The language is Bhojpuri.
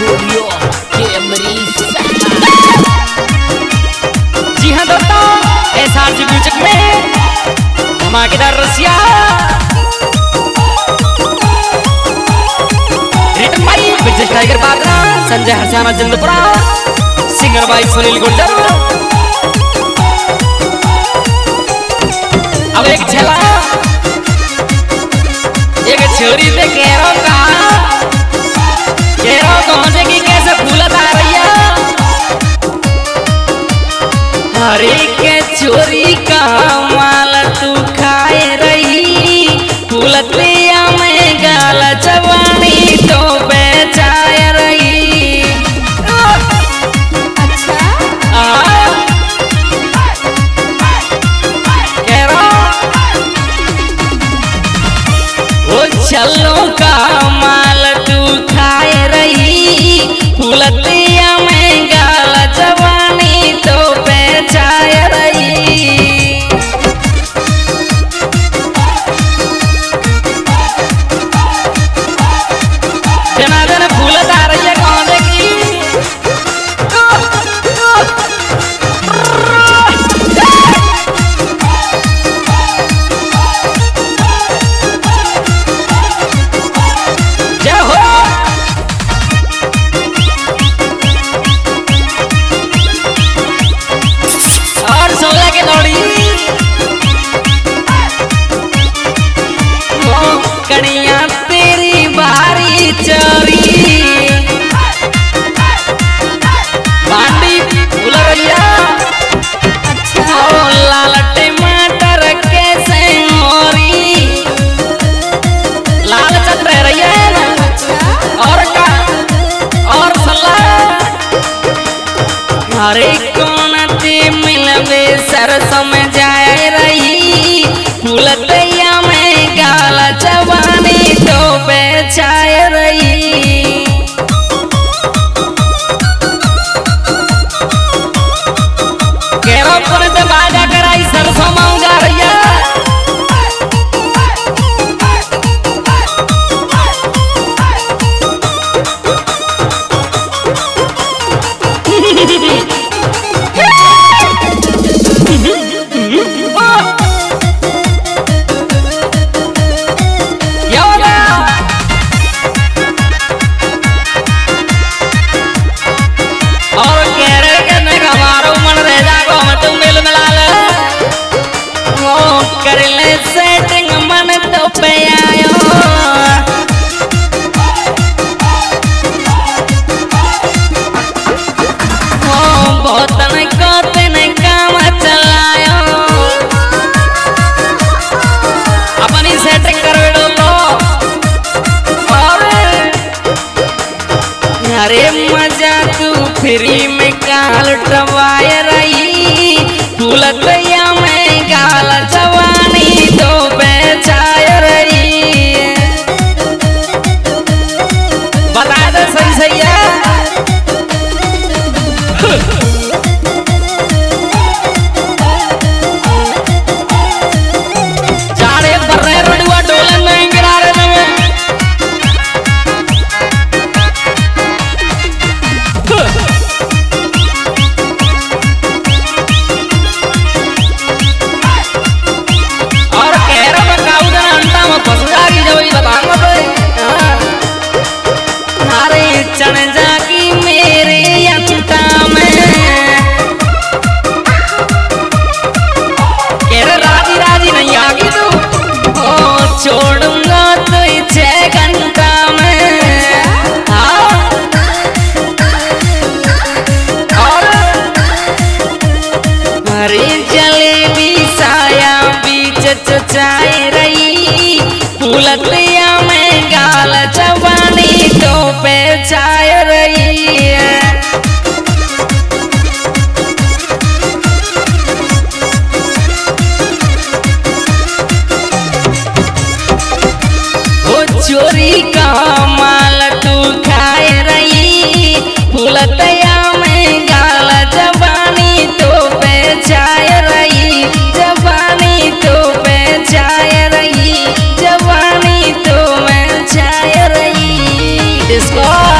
Studio Camry. जी हाँ दोस्तों, SRG म्यूजिक में धमाकेदार रसिया written by Vijay Tiger Badra, Sanjay Harsana Jindpura, singer by Sunil Gurjar. अब एक छला एक छोरी से कह रहा कौन से की कैसे फूलत आ रही है। हरे के चोरी का माल तू खाए रही, फूलत में गाल जवानी तो बेचाए रही। अच्छा कह रहा वो चलो का माल तू खाए रही, फूलतिया में गाल जवानी तो बेचाए रही। जना जना फूलत आ रही है कौन से की। जय हो और सोला के दौड़ी वो कड़िया तेरी बारी चोरी बांडी फूल रैया। अच्छा ओ लाल टमाटर कैसे मोरी लाल चल रही है ना। और का और सलाह हरे कौन ते मिलवे सरसों में जाए रही, फूलतिया में गाल जवानी तो बेचाए रही। केरो कौन ते बाजा कराई सरसों में जा रही है। और कह रहे कहने का हमारो मन रह जागो हम तुम मिल मिला ले वो कर ले सेटिंग मन तो पे आयो। वो बहुतन को तेन काम चलायो अपनी सेटिंग कर दो तो। और अरे मजा तू फ्री में गाल टवाए रही, फूलतिया में गाल जवानी तो बेचाए रही। बता दे सही सही है। जाड़े पर रहे रडुआ डोले नहीं गिरा रहे नवे। और कह रहा मैं काउदन अंडा में फंस जागी जब ये बताऊंगा तो। अरे चढ़ जागी मेरे अंडा में। कह रहा राजी राजी नहीं आगी तू, ओ छोड़ूंगा तो 6 घंटा में। हाँ और हरी जलेबी साया बीच चचाए रही, फूलतिया में गाल जवानी तो बेचाए रही। वो चोरी का माल तू खाए रही, फूलतिया में गाल जवानी तो बेचाए रही। जवानी तो बेचाए रही, जवानी तो बेचाए रही। इसको